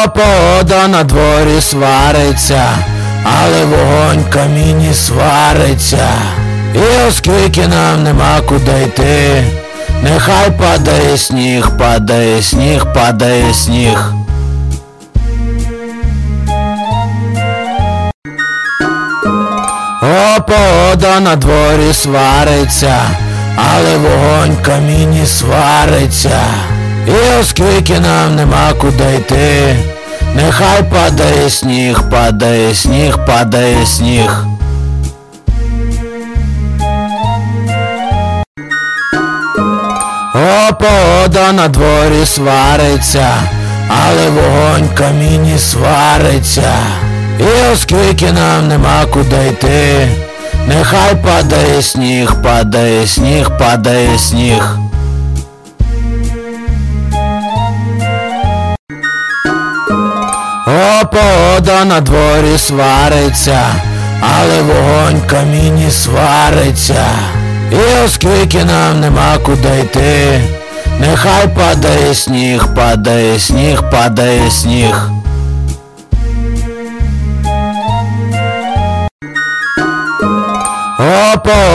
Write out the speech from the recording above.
Погода на дворі свариться, але вогонь в каміні свариться. І оскільки нам нема куди йти, нехай падає сніг, падає сніг, падає сніг. Погода на дворі свариться, але вогонь в каміні свариться. І оскільки нам нема куди йти, нехай падає сніг, падає сніг, падає сніг. Погода на дворі свариться, але вогонь в каміні свариться. І оскільки нам нема куди йти, нехай падає сніг, падає сніг, падає сніг. Погода на дворі свариться, але вогонь в каміні свариться. І оскільки нам нема куди йти, нехай падає сніг, падає сніг, падає сніг. Погода